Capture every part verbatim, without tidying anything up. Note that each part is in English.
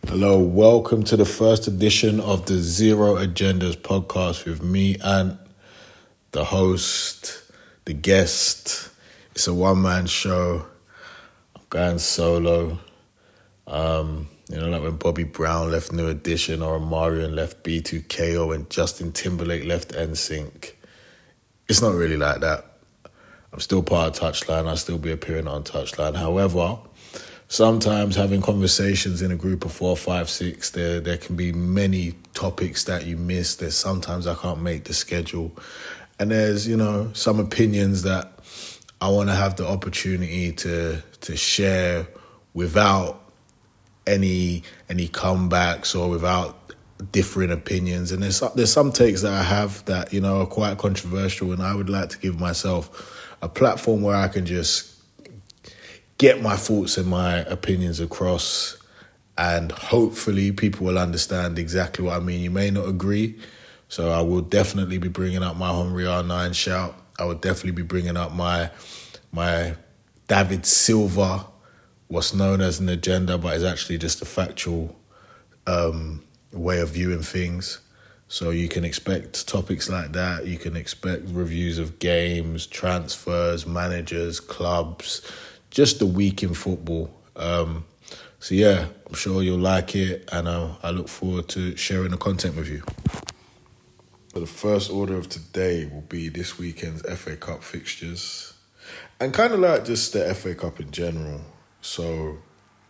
Hello, welcome to the first edition of the Zero Agendas podcast with me and the host, the guest. It's a one-man show. I'm going solo. Um, you know, like when Bobby Brown left New Edition or Omarion left B two K or when Justin Timberlake left N Sync. It's not really like that. I'm still part of Touchline. I'll still be appearing on Touchline. However, sometimes having conversations in a group of four, five, six, there there can be many topics that you miss. There's sometimes I can't make the schedule. And there's, you know, some opinions that I want to have the opportunity to to share without any any comebacks or without differing opinions. And there's there's some takes that I have that, you know, are quite controversial, and I would like to give myself a platform where I can just get my thoughts and my opinions across, and hopefully people will understand exactly what I mean. You may not agree, so I will definitely be bringing up my Henry R nine shout. I will definitely be bringing up my my David Silva, what's known as an agenda, but is actually just a factual um, way of viewing things. So you can expect topics like that. You can expect reviews of games, transfers, managers, clubs, just the week in football. Um, so yeah, I'm sure you'll like it, and uh, I look forward to sharing the content with you. But the first order of today will be this weekend's F A Cup fixtures, and kind of like just the F A Cup in general. So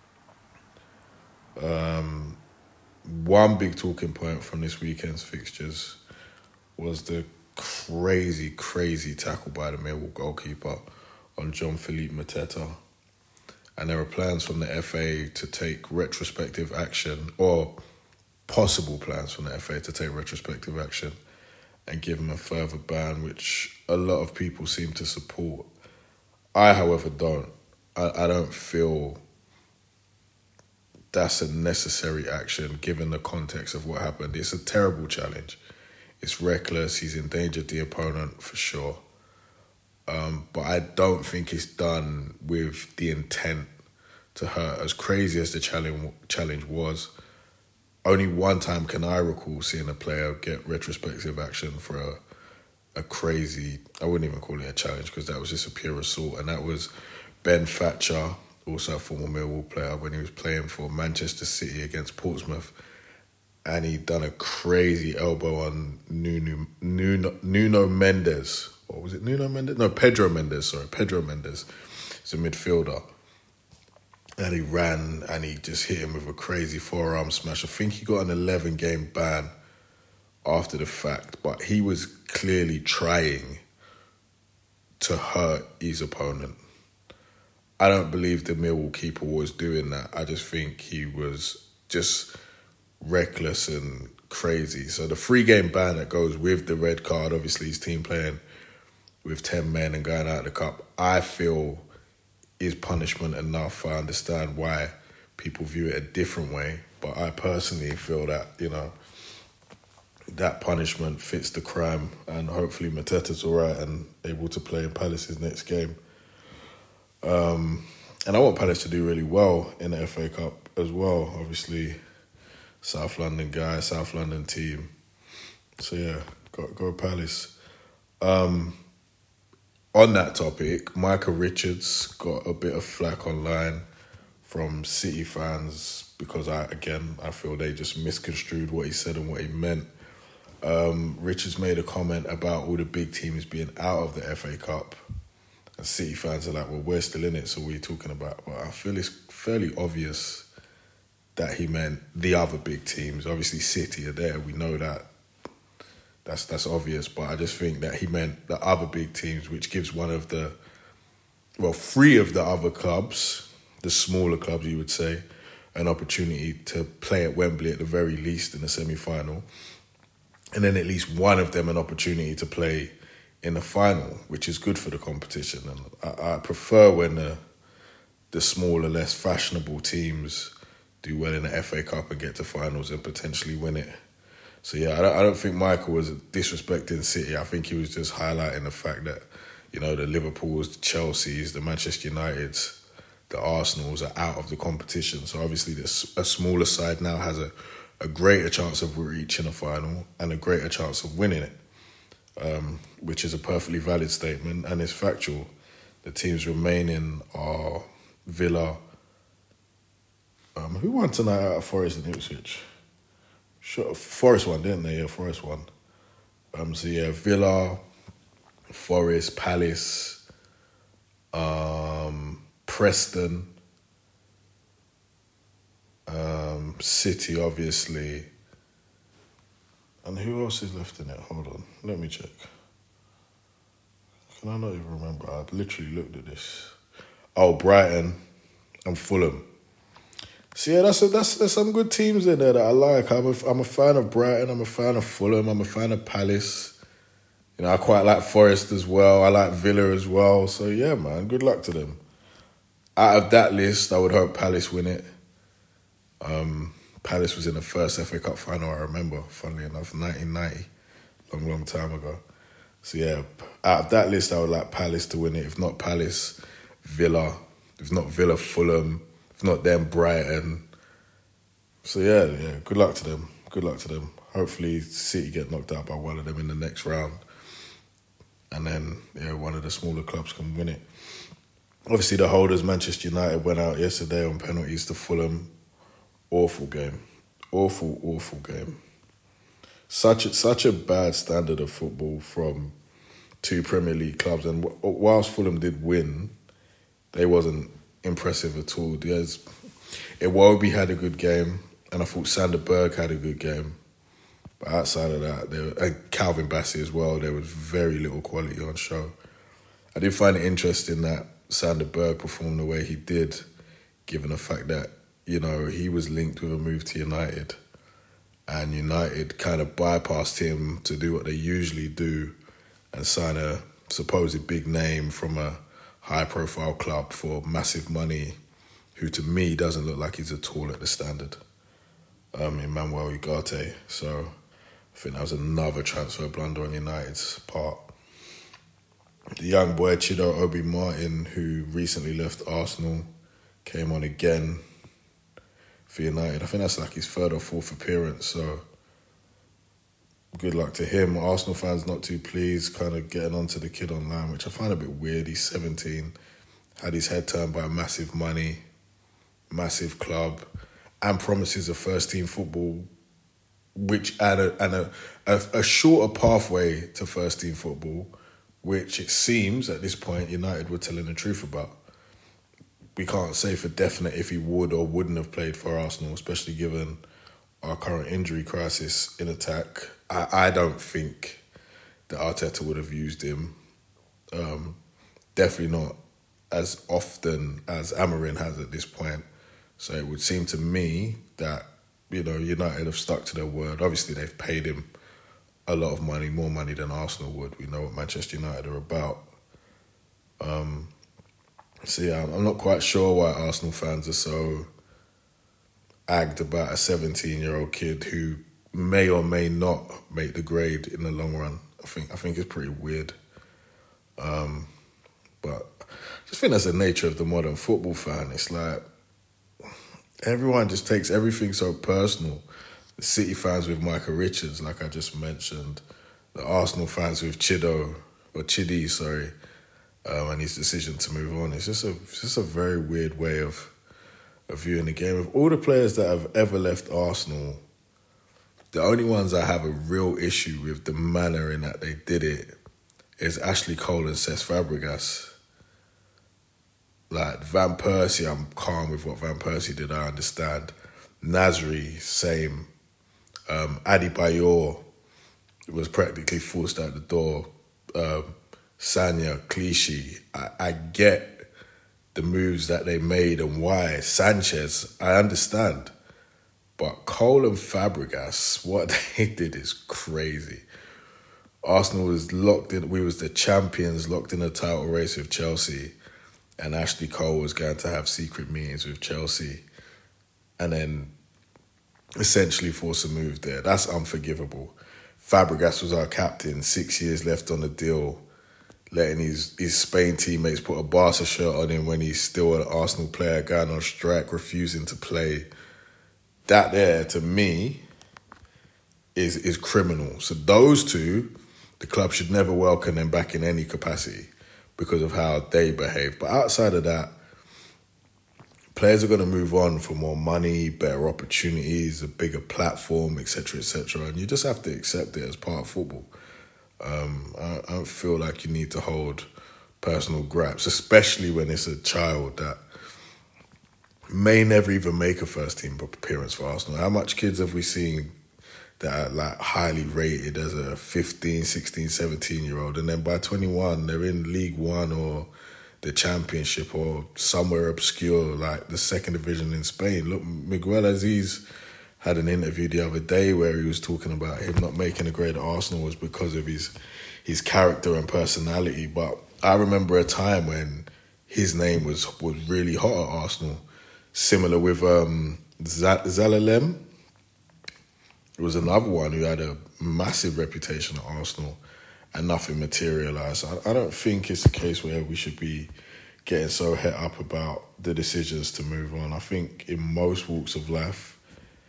um, one big talking point from this weekend's fixtures was the crazy, crazy tackle by the Millwall goalkeeper on Jean-Philippe Mateta. And there are plans from the F A to take retrospective action, or possible plans from the F A to take retrospective action and give him a further ban, which a lot of people seem to support. I, however, don't. I, I don't feel that's a necessary action given the context of what happened. It's a terrible challenge. It's reckless. He's endangered the opponent for sure. Um, but I don't think it's done with the intent to hurt. As crazy as the challenge challenge was, only one time can I recall seeing a player get retrospective action for a, a crazy, I wouldn't even call it a challenge because that was just a pure assault, and that was Ben Thatcher, also a former Millwall player, when he was playing for Manchester City against Portsmouth, and he'd done a crazy elbow on Nuno, Nuno, Nuno Mendes. Or was it Nuno Mendes? No, Pedro Mendes, sorry. Pedro Mendes. He's a midfielder. And he ran and he just hit him with a crazy forearm smash. I think he got an eleven-game ban after the fact, but he was clearly trying to hurt his opponent. I don't believe the Millwall keeper was doing that. I just think he was just reckless and crazy. So the three-game ban that goes with the red card, obviously his team playing with ten men and going out of the cup, I feel is punishment enough. I understand why people view it a different way, but I personally feel that, you know, that punishment fits the crime, and hopefully Mateta's all right and able to play in Palace's next game. Um, and I want Palace to do really well in the F A Cup as well. Obviously, South London guy, South London team. So yeah, go, go Palace. Um, On that topic, Micah Richards got a bit of flack online from City fans because, I again, I feel they just misconstrued what he said and what he meant. Um, Richards made a comment about all the big teams being out of the F A Cup. And City fans are like, well, we're still in it, so what are you talking about? Well, I feel it's fairly obvious that he meant the other big teams. Obviously, City are there, we know that. That's that's obvious, but I just think that he meant the other big teams, which gives one of the, well, three of the other clubs, the smaller clubs you would say, an opportunity to play at Wembley at the very least in the semi-final, and then at least one of them an opportunity to play in the final, which is good for the competition. And I, I prefer when the, the smaller, less fashionable teams do well in the F A Cup and get to finals and potentially win it. So yeah, I don't, I don't think Michael was disrespecting City. I think he was just highlighting the fact that, you know, the Liverpools, the Chelseas, the Manchester Uniteds, the Arsenals are out of the competition. So obviously this, a smaller side now has a, a greater chance of reaching a final and a greater chance of winning it, um, which is a perfectly valid statement and it's factual. The teams remaining are Villa. Um, who won tonight out of Forest and Ipswich? Sure, Forest won, didn't they? Yeah, Forest won. Um, so yeah, Villa, Forest, Palace, um, Preston, um, City, obviously. And who else is left in it? Hold on, let me check. Can I not even remember? I literally looked at this. Oh, Brighton and Fulham. So yeah, that's a, that's there's some good teams in there that I like. I'm a, I'm a fan of Brighton. I'm a fan of Fulham. I'm a fan of Palace. You know, I quite like Forest as well. I like Villa as well. So yeah, man, good luck to them. Out of that list, I would hope Palace win it. Um, Palace was in the first F A Cup final, I remember, funnily enough, nineteen ninety, long, long time ago. So yeah, out of that list, I would like Palace to win it. If not Palace, Villa. If not Villa, Fulham. If not them, Brighton. So yeah, yeah, good luck to them. Good luck to them. Hopefully City get knocked out by one of them in the next round. And then, yeah, one of the smaller clubs can win it. Obviously the holders, Manchester United, went out yesterday on penalties to Fulham. Awful game. Awful, awful game. Such a, such a bad standard of football from two Premier League clubs. And whilst Fulham did win, they wasn't impressive at all. There's, Iwobi had a good game, and I thought Sander Berg had a good game. But outside of that, there, and Calvin Bassey as well, there was very little quality on show. I did find it interesting that Sander Berg performed the way he did, given the fact that, you know, he was linked with a move to United, and United kind of bypassed him to do what they usually do and sign a supposed big name from a high-profile club for massive money, who to me doesn't look like he's at all at the standard, um, Emmanuel Ugarte. So I think that was another transfer blunder on United's part. The young boy Chido Obi Martin, who recently left Arsenal, came on again for United. I think that's like his third or fourth appearance, so good luck to him. Arsenal fans not too pleased, kind of getting onto the kid online, which I find a bit weird. He's seventeen, had his head turned by massive money, massive club, and promises of first-team football, which and a, and a, a, a shorter pathway to first-team football, which it seems at this point United were telling the truth about. We can't say for definite if he would or wouldn't have played for Arsenal, especially given our current injury crisis in attack. I, I don't think that Arteta would have used him. Um, definitely not as often as Amorim has at this point. So it would seem to me that, you know, United have stuck to their word. Obviously, they've paid him a lot of money, more money than Arsenal would. We know what Manchester United are about. Um, so yeah, I'm not quite sure why Arsenal fans are so agged about a seventeen-year-old kid who may or may not make the grade in the long run. I think I think it's pretty weird. Um, but I just think that's the nature of the modern football fan. It's like everyone just takes everything so personal. The City fans with Michael Richards, like I just mentioned. The Arsenal fans with Chido, or Chidi, sorry, um, and his decision to move on. It's just a it's just a very weird way of, of viewing the game. Of all the players that have ever left Arsenal, the only ones I have a real issue with the manner in that they did it is Ashley Cole and Cesc Fabregas. Like Van Persie, I'm calm with what Van Persie did, I understand. Nasri, same. Um, Adebayor was practically forced out the door. Um, Sanya, Clichy, I, I get the moves that they made and why. Sanchez, I understand. But Cole and Fabregas, what they did is crazy. Arsenal was locked in, we was the champions, locked in a title race with Chelsea, and Ashley Cole was going to have secret meetings with Chelsea and then essentially force a move there. That's unforgivable. Fabregas was our captain, six years left on the deal. letting his, his Spain teammates put a Barca shirt on him when he's still an Arsenal player, going on strike, refusing to play. That there, to me, is is criminal. So those two, the club should never welcome them back in any capacity because of how they behave. But outside of that, players are going to move on for more money, better opportunities, a bigger platform, et cetera, et cetera. And you just have to accept it as part of football. Um, I, I don't feel like you need to hold personal gripes, especially when it's a child that may never even make a first team appearance for Arsenal. How much kids have we seen that are like highly rated as a fifteen, sixteen, seventeen year old, and then by twenty-one they're in League One or the Championship or somewhere obscure like the second division in Spain? Look, Miguel Aziz had an interview the other day where he was talking about him not making a grade at Arsenal was because of his his character and personality. But I remember a time when his name was was really hot at Arsenal. Similar with um, Zalalem. There was another one who had a massive reputation at Arsenal and nothing materialised. I, I don't think it's a case where we should be getting so het up about the decisions to move on. I think in most walks of life,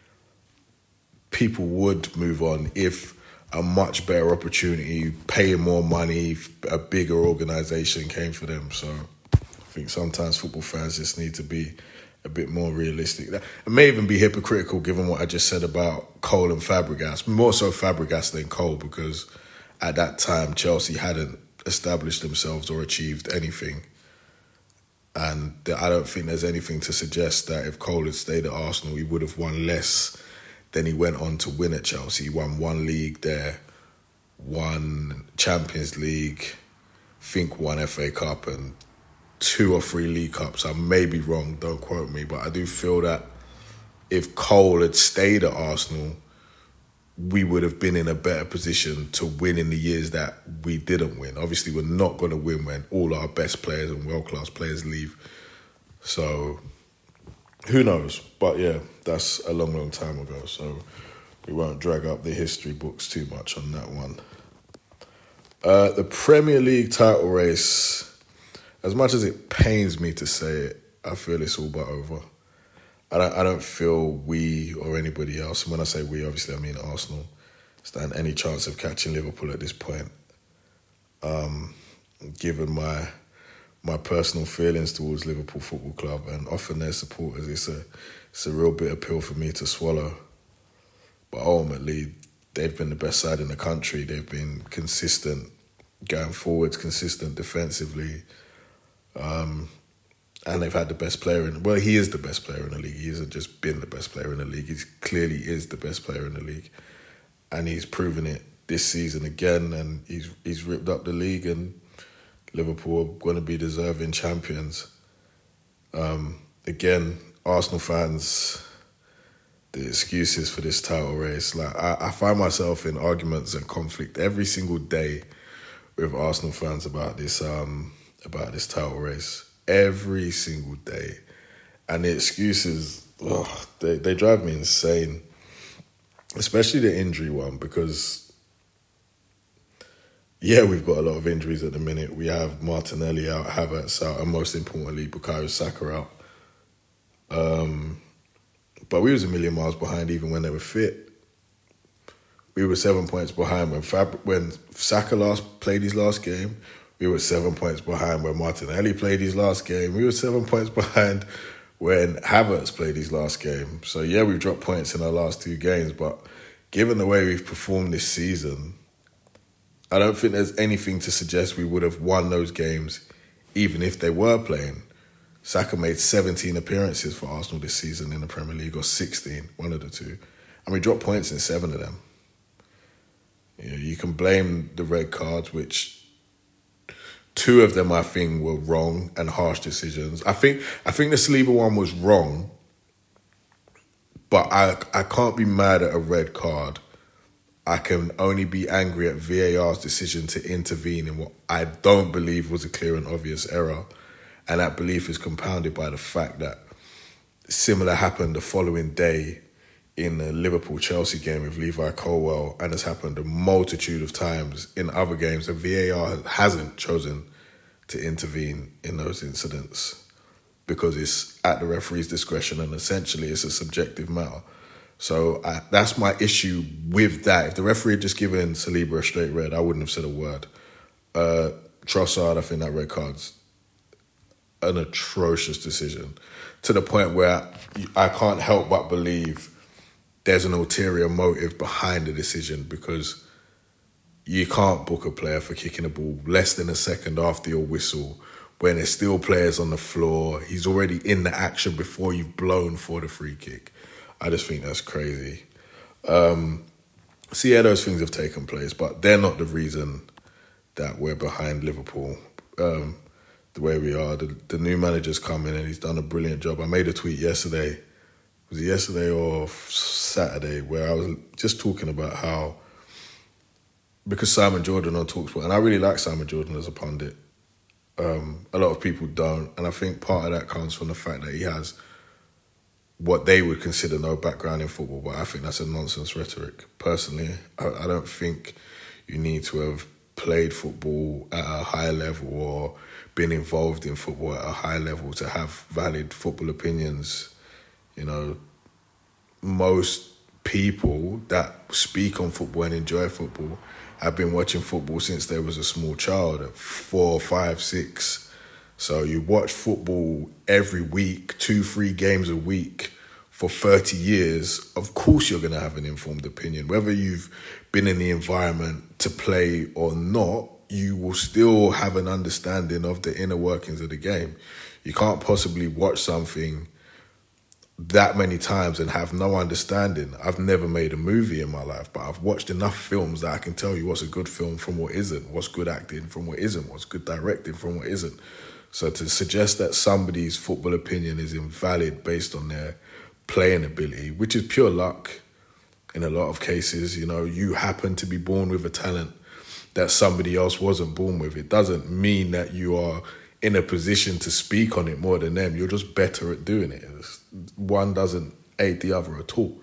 people would move on if a much better opportunity, paying more money, a bigger organisation came for them. So I think sometimes football fans just need to be a bit more realistic. It may even be hypocritical given what I just said about Cole and Fabregas. More so Fabregas than Cole, because at that time Chelsea hadn't established themselves or achieved anything. And I don't think there's anything to suggest that if Cole had stayed at Arsenal, he would have won less than he went on to win at Chelsea. He won one league there, one Champions League, think one F A Cup and two or three League Cups. I may be wrong, don't quote me, but I do feel that if Cole had stayed at Arsenal, we would have been in a better position to win in the years that we didn't win. Obviously, we're not going to win when all our best players and world-class players leave. So, who knows? But yeah, that's a long, long time ago, so we won't drag up the history books too much on that one. Uh, the Premier League title race, as much as it pains me to say it, I feel it's all but over. I don't, I don't feel we or anybody else, and when I say we, obviously I mean Arsenal, stand any chance of catching Liverpool at this point. Um, given my my personal feelings towards Liverpool Football Club and often their supporters, it's a it's a real bitter pill for me to swallow. But ultimately, they've been the best side in the country. They've been consistent going forwards, consistent defensively. Um, and they've had the best player in... Well, he is the best player in the league. He hasn't just been the best player in the league. He clearly is the best player in the league. And he's proven it this season again. And he's he's ripped up the league, and Liverpool are going to be deserving champions. Um, again, Arsenal fans, the excuses for this title race. Like I, I find myself in arguments and conflict every single day with Arsenal fans about this... Um, about this title race every single day. And the excuses, oh, they, they drive me insane. Especially the injury one, because, yeah, we've got a lot of injuries at the minute. We have Martinelli out, Havertz out, and most importantly, Bukayo Saka out. Um, but we was a million miles behind even when they were fit. We were seven points behind when Fab- when Saka last played his last game. We were seven points behind when Martinelli played his last game. We were seven points behind when Havertz played his last game. So, yeah, we've dropped points in our last two games, but given the way we've performed this season, I don't think there's anything to suggest we would have won those games even if they were playing. Saka made seventeen appearances for Arsenal this season in the Premier League, or sixteen, one of the two. And we dropped points in seven of them. You know, you can blame the red cards, which... Two of them, I think, were wrong and harsh decisions. I think I think the Saliba one was wrong, but I I can't be mad at a red card. I can only be angry at V A R's decision to intervene in what I don't believe was a clear and obvious error. And that belief is compounded by the fact that similar happened the following day in the Liverpool-Chelsea game with Levi Colwill, and has happened a multitude of times in other games, and V A R hasn't chosen to intervene in those incidents because it's at the referee's discretion and essentially it's a subjective matter. So I, that's my issue with that. If the referee had just given Saliba a straight red, I wouldn't have said a word. Uh, Trossard, I think that red card's an atrocious decision to the point where I can't help but believe there's an ulterior motive behind the decision, because you can't book a player for kicking a ball less than a second after your whistle when there's still players on the floor. He's already in the action before you've blown for the free kick. I just think that's crazy. Um, so yeah, those things have taken place, but they're not the reason that we're behind Liverpool um, the way we are. The, the new manager's come in and he's done a brilliant job. I made a tweet yesterday, was it yesterday or Saturday, where I was just talking about how, because Simon Jordan on TalkSport, and I really like Simon Jordan as a pundit, um, a lot of people don't, and I think part of that comes from the fact that he has what they would consider no background in football, but I think that's a nonsense rhetoric. Personally, I, I don't think you need to have played football at a high level or been involved in football at a high level to have valid football opinions. You know, most people that speak on football and enjoy football have been watching football since they was a small child, at four, five, six. So you watch football every week, two, three games a week for thirty years. Of course you're going to have an informed opinion. Whether you've been in the environment to play or not, you will still have an understanding of the inner workings of the game. You can't possibly watch something that many times and have no understanding. I've never made a movie in my life, but I've watched enough films that I can tell you what's a good film from what isn't, what's good acting from what isn't, what's good directing from what isn't. So to suggest that somebody's football opinion is invalid based on their playing ability, which is pure luck in a lot of cases, you know, you happen to be born with a talent that somebody else wasn't born with. It doesn't mean that you are in a position to speak on it more than them. You're just better at doing it. One doesn't aid the other at all.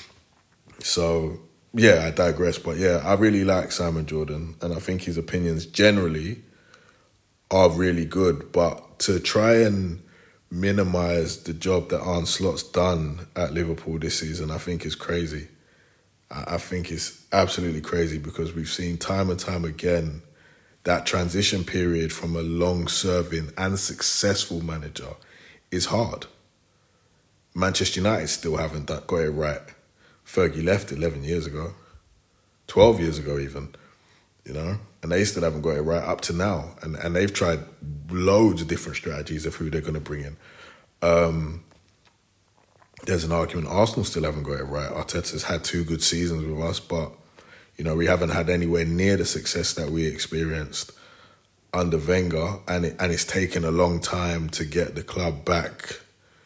So, yeah, I digress. But yeah, I really like Simon Jordan, and I think his opinions generally are really good. But to try and minimise the job that Arne Slot's done at Liverpool this season, I think is crazy. I think it's absolutely crazy, because we've seen time and time again that transition period from a long-serving and successful manager is hard. Manchester United still haven't got it right. Fergie left eleven years ago, twelve years ago even, you know, and they still haven't got it right up to now. And and they've tried loads of different strategies of who they're going to bring in. Um, there's an argument Arsenal still haven't got it right. Arteta's had two good seasons with us, but you know, we haven't had anywhere near the success that we experienced under Wenger, and it, and it's taken a long time to get the club back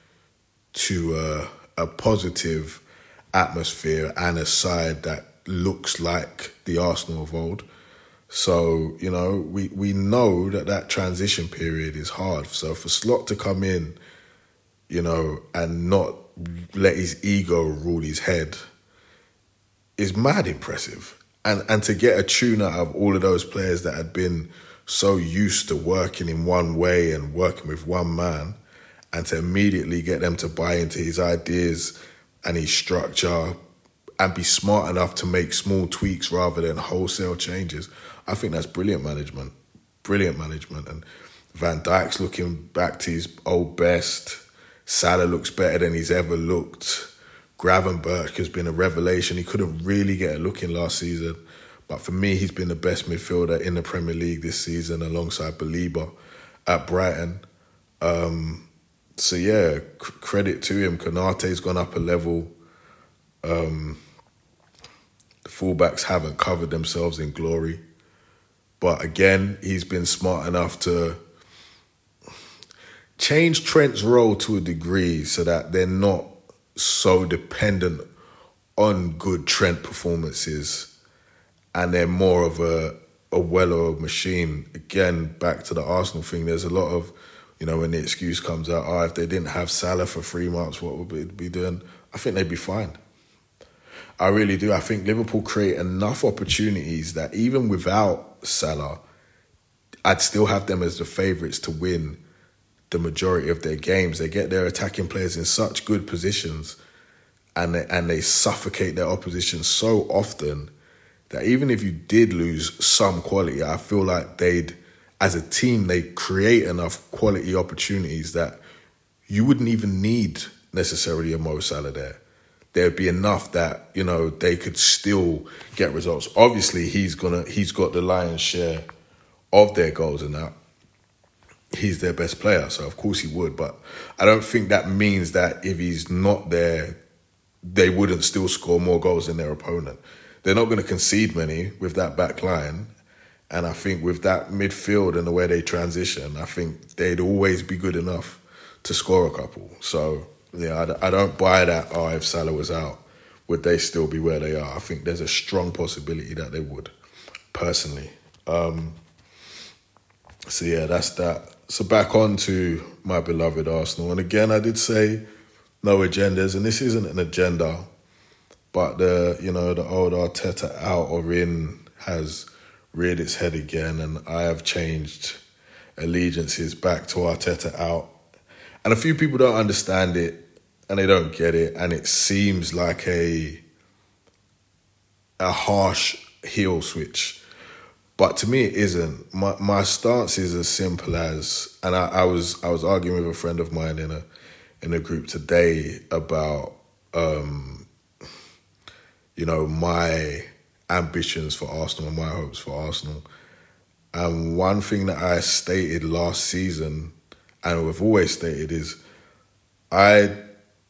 to a, a positive atmosphere and a side that looks like the Arsenal of old. So, you know, we, we know that that transition period is hard. So for Slot to come in, you know, and not let his ego rule his head is mad impressive. And and to get a tune out of all of those players that had been so used to working in one way and working with one man, and to immediately get them to buy into his ideas and his structure and be smart enough to make small tweaks rather than wholesale changes, I think that's brilliant management. Brilliant management. And Van Dijk's looking back to his old best. Salah looks better than he's ever looked. Gravenberch has been a revelation. He couldn't really get a look in last season, but for me, he's been the best midfielder in the Premier League this season alongside Baliba at Brighton. Um, so yeah, c- credit to him. Konate's gone up a level. Um, the fullbacks haven't covered themselves in glory, but again, he's been smart enough to change Trent's role to a degree so that they're not so dependent on good Trent performances, and they're more of a, a well-oiled machine. Again, back to the Arsenal thing, there's a lot of, you know, when the excuse comes out, oh, if they didn't have Salah for three months, what would we be doing? I think they'd be fine. I really do. I think Liverpool create enough opportunities that even without Salah, I'd still have them as the favourites to win the majority of their games. They get their attacking players in such good positions and they, and they suffocate their opposition so often that even if you did lose some quality, I feel like they'd, as a team, they create enough quality opportunities that you wouldn't even need necessarily a Mo Salah there. There'd be enough that, you know, they could still get results. Obviously, he's gonna he's got the lion's share of their goals and that. He's their best player, so of course he would. But I don't think that means that if he's not there, they wouldn't still score more goals than their opponent. They're not going to concede many with that back line. And I think with that midfield and the way they transition, I think they'd always be good enough to score a couple. So, yeah, I, I don't buy that, oh, if Salah was out, would they still be where they are? I think there's a strong possibility that they would, personally. Um, so, yeah, that's that. So back on to my beloved Arsenal. And again, I did say no agendas, and this isn't an agenda, but the, you know, the old Arteta out or in has reared its head again, and I have changed allegiances back to Arteta out. And a few people don't understand it, and they don't get it, and it seems like a a harsh heel switch. But to me, it isn't. My my stance is as simple as, and I, I was I was arguing with a friend of mine in a in a group today about um, you know, my ambitions for Arsenal and my hopes for Arsenal. And one thing that I stated last season, and we've always stated, is I I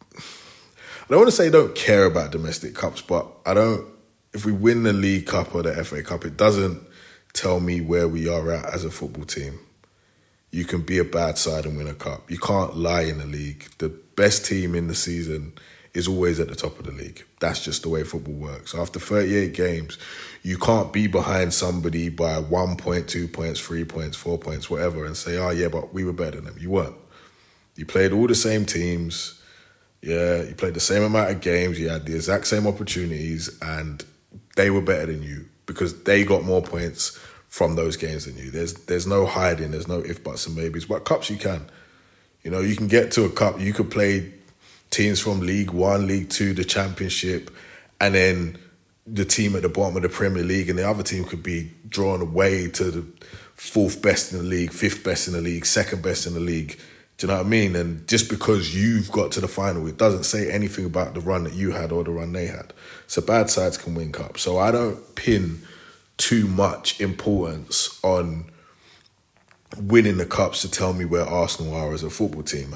don't want to say I don't care about domestic cups, but I don't. If we win the League Cup or the F A Cup, it doesn't tell me where we are at as a football team. You can be a bad side and win a cup. You can't lie in the league. The best team in the season is always at the top of the league. That's just the way football works. After thirty-eight games, you can't be behind somebody by one point, two points, three points, four points, whatever, and say, oh yeah, but we were better than them. You weren't. You played all the same teams. Yeah, you played the same amount of games. You had the exact same opportunities, and they were better than you because they got more points from those games than you. There's there's no hiding. There's no if, buts and maybes. But cups you can. You know, you can get to a cup. You could play teams from League One, League Two, the Championship, and then the team at the bottom of the Premier League, and the other team could be drawn away to the fourth best in the league, fifth best in the league, second best in the league. Do you know what I mean? And just because you've got to the final, it doesn't say anything about the run that you had or the run they had. So bad sides can win cups. So I don't pin too much importance on winning the cups to tell me where Arsenal are as a football team.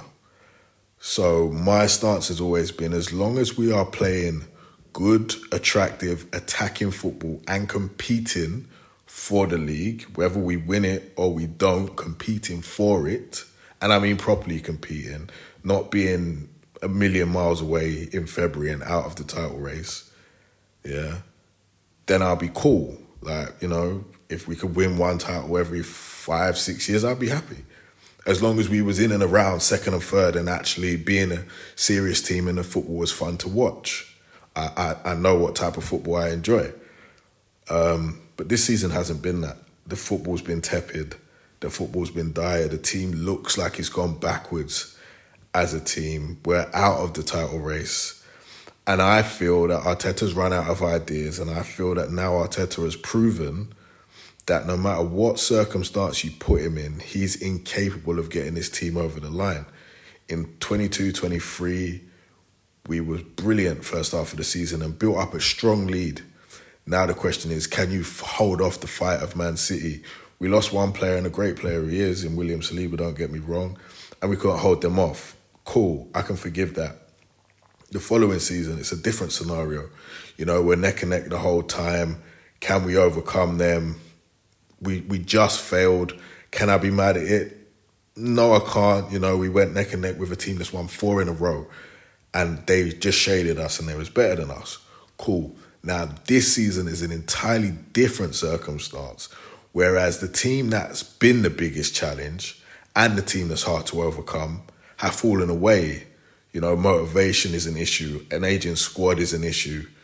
So my stance has always been, as long as we are playing good, attractive, attacking football and competing for the league, whether we win it or we don't, competing for it, and I mean properly competing, not being a million miles away in February and out of the title race, yeah, then I'll be cool. Like, you know, if we could win one title every five, six years, I'd be happy. As long as we was in and around second and third and actually being a serious team and the football was fun to watch. I, I, I know what type of football I enjoy. Um, but this season hasn't been that. The football's been tepid. The football's been dire. The team looks like it's gone backwards as a team. We're out of the title race. And I feel that Arteta's run out of ideas, and I feel that now Arteta has proven that no matter what circumstance you put him in, he's incapable of getting this team over the line. In twenty-two twenty-three, we were brilliant first half of the season and built up a strong lead. Now the question is, can you hold off the fight of Man City? We lost one player, and a great player he is, in William Saliba, don't get me wrong, and we couldn't hold them off. Cool, I can forgive that. The following season, it's a different scenario. You know, we're neck and neck the whole time. Can we overcome them? We we just failed. Can I be mad at it? No, I can't. You know, we went neck and neck with a team that's won four in a row, and they just shaded us and they was better than us. Cool. Now, this season is an entirely different circumstance, whereas the team that's been the biggest challenge and the team that's hard to overcome have fallen away. You know, motivation is an issue. An aging squad is an issue.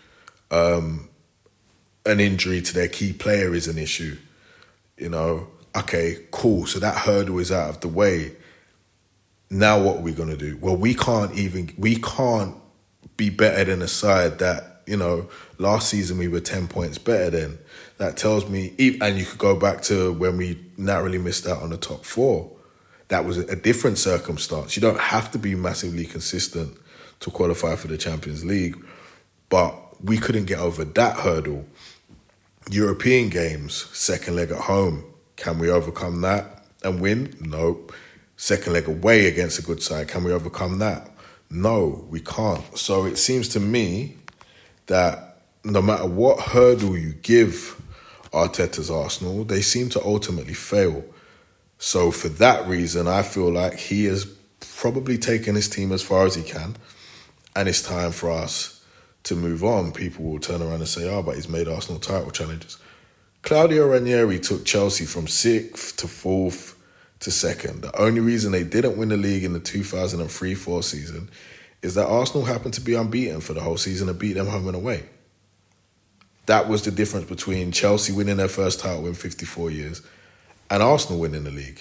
Um, an injury to their key player is an issue. You know, okay, cool. So that hurdle is out of the way. Now what are we going to do? Well, we can't even, we can't be better than a side that, you know, last season we were ten points better than. That tells me, and you could go back to when we narrowly missed out on the top four. That was a different circumstance. You don't have to be massively consistent to qualify for the Champions League, but we couldn't get over that hurdle. European games, second leg at home. Can we overcome that and win? No. Second leg away against a good side. Can we overcome that? No, we can't. So it seems to me that no matter what hurdle you give Arteta's Arsenal, they seem to ultimately fail. So for that reason, I feel like he has probably taken his team as far as he can, and it's time for us to move on. People will turn around and say, oh, but he's made Arsenal title challenges. Claudio Ranieri took Chelsea from sixth to fourth to second. The only reason they didn't win the league in the two thousand three four season is that Arsenal happened to be unbeaten for the whole season and beat them home and away. That was the difference between Chelsea winning their first title in fifty-four years and Arsenal winning the league.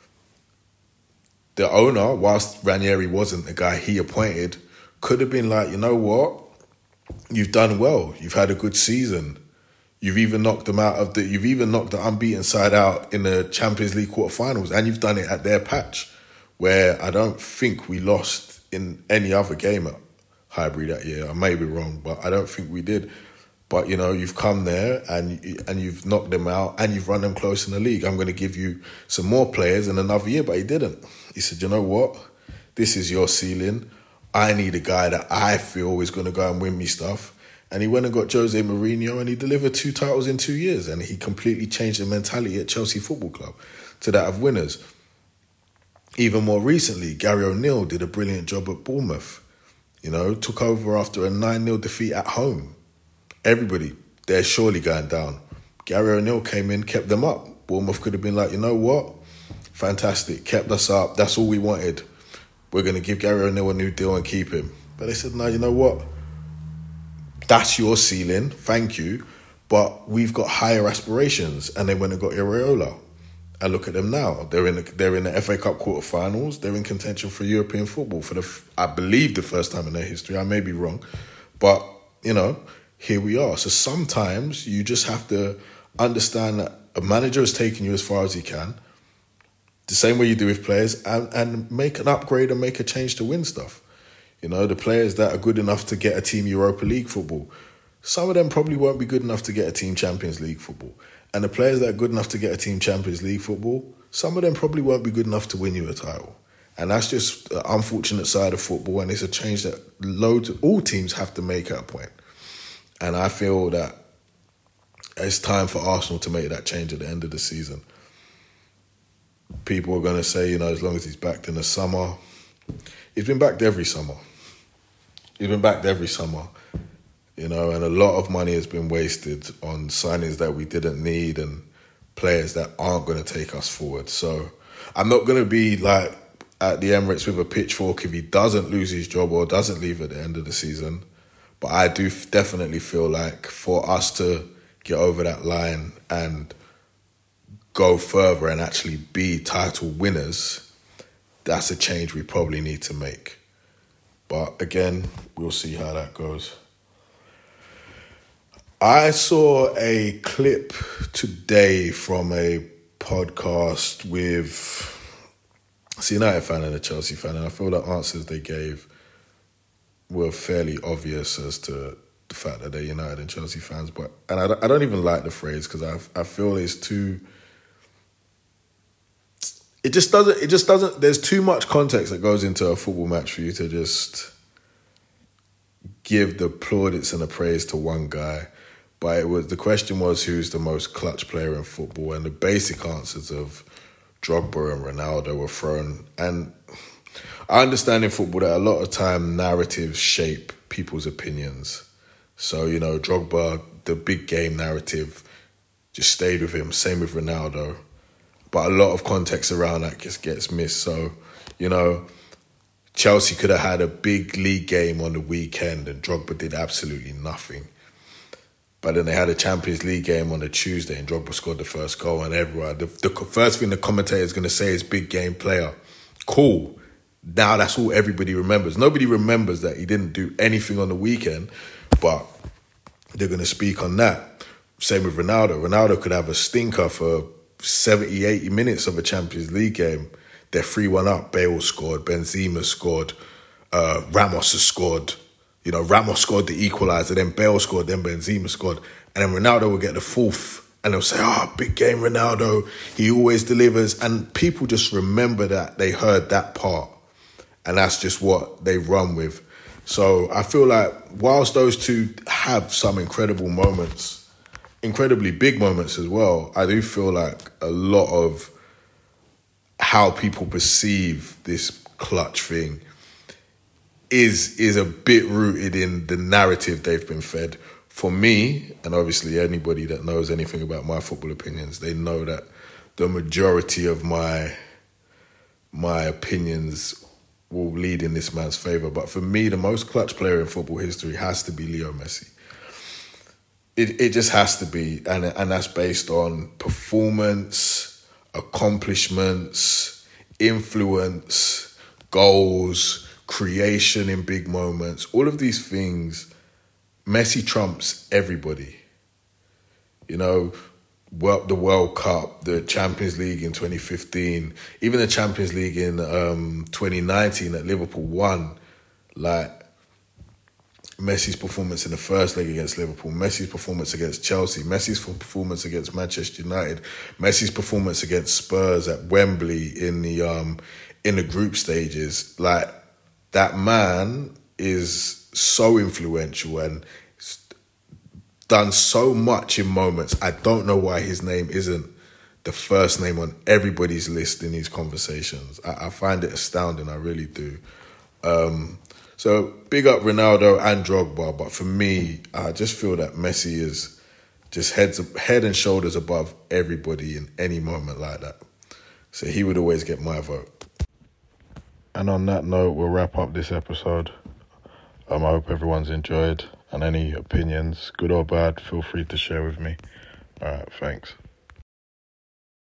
The owner, whilst Ranieri wasn't the guy he appointed, could have been like, you know what? You've done well. You've had a good season. You've even knocked them out of the. You've even knocked the unbeaten side out in the Champions League quarterfinals, and you've done it at their patch, where I don't think we lost in any other game at Highbury that year. I may be wrong, but I don't think we did. But you know, you've come there and and you've knocked them out, and you've run them close in the league. I'm going to give you some more players in another year, but he didn't. He said, you know what? This is your ceiling. I need a guy that I feel is going to go and win me stuff. And he went and got Jose Mourinho, and he delivered two titles in two years. And he completely changed the mentality at Chelsea Football Club to that of winners. Even more recently, Gary O'Neill did a brilliant job at Bournemouth. You know, took over after a nine nil defeat at home. Everybody, they're surely going down. Gary O'Neill came in, kept them up. Bournemouth could have been like, you know what? Fantastic, kept us up. That's all we wanted. We're going to give Gary O'Neill a new deal and keep him. But they said, no, you know what? That's your ceiling, thank you, but we've got higher aspirations. And they went and got Iraola. And look at them now. They're in the, they're in the F A Cup quarterfinals. They're in contention for European football for the, I believe, the first time in their history. I may be wrong. But, you know, here we are. So sometimes you just have to understand that a manager is taking you as far as he can, the same way you do with players, and, and make an upgrade and make a change to win stuff. You know, the players that are good enough to get a team Europa League football, some of them probably won't be good enough to get a team Champions League football. And the players that are good enough to get a team Champions League football, some of them probably won't be good enough to win you a title. And that's just the unfortunate side of football, and it's a change that loads of, all teams have to make at a point. And I feel that it's time for Arsenal to make that change at the end of the season. People are going to say, you know, as long as he's backed in the summer. He's been backed every summer. He's been backed every summer. You know, and a lot of money has been wasted on signings that we didn't need and players that aren't going to take us forward. So I'm not going to be like at the Emirates with a pitchfork if he doesn't lose his job or doesn't leave at the end of the season. But I do definitely feel like for us to get over that line and go further and actually be title winners, that's a change we probably need to make. But again, we'll see how that goes. I saw a clip today from a podcast with a United fan and a Chelsea fan, and I feel the answers they gave were fairly obvious as to the fact that they're United and Chelsea fans. But and I, I don't even like the phrase because I I feel it's too. It just doesn't. It just doesn't. There's too much context that goes into a football match for you to just give the plaudits and the praise to one guy. But it was the question was who's the most clutch player in football, and the basic answers of Drogba and Ronaldo were thrown. And I understand in football that a lot of time narratives shape people's opinions. So, you know, Drogba, the big game narrative just stayed with him. Same with Ronaldo. But a lot of context around that just gets missed. So, you know, Chelsea could have had a big league game on the weekend and Drogba did absolutely nothing. But then they had a Champions League game on a Tuesday and Drogba scored the first goal and everyone, the, the first thing the commentator is going to say is big game player. Cool. Now that's all everybody remembers. Nobody remembers that he didn't do anything on the weekend, but they're going to speak on that. Same with Ronaldo. Ronaldo could have a stinker for seventy, eighty minutes of a Champions League game. They're three one up. Bale scored. Benzema scored. Uh, Ramos has scored. You know, Ramos scored the equaliser, then Bale scored, then Benzema scored. And then Ronaldo will get the fourth. And they'll say, oh, big game Ronaldo. He always delivers. And people just remember that. They heard that part. And that's just what they run with. So I feel like whilst those two have some incredible moments, incredibly big moments as well, I do feel like a lot of how people perceive this clutch thing is is a bit rooted in the narrative they've been fed. For me, and obviously anybody that knows anything about my football opinions, they know that the majority of my my opinions will lead in this man's favour. But for me, the most clutch player in football history has to be Leo Messi. It it just has to be, and and that's based on performance, accomplishments, influence, goals, creation in big moments. All of these things, Messi trumps everybody. You know, well, the World Cup, the Champions League in twenty fifteen, even the Champions League in um, twenty nineteen that Liverpool won, like Messi's performance in the first leg against Liverpool, Messi's performance against Chelsea, Messi's performance against Manchester United, Messi's performance against Spurs at Wembley in the um, in the group stages. Like, that man is so influential and done so much in moments. I don't know why his name isn't the first name on everybody's list in these conversations. I, I find it astounding, I really do. Um, so big up Ronaldo and Drogba, but for me, I just feel that Messi is just heads head and shoulders above everybody in any moment like that. So he would always get my vote. And on that note, we'll wrap up this episode. Um, I hope everyone's enjoyed, and any opinions, good or bad, feel free to share with me. All right, thanks.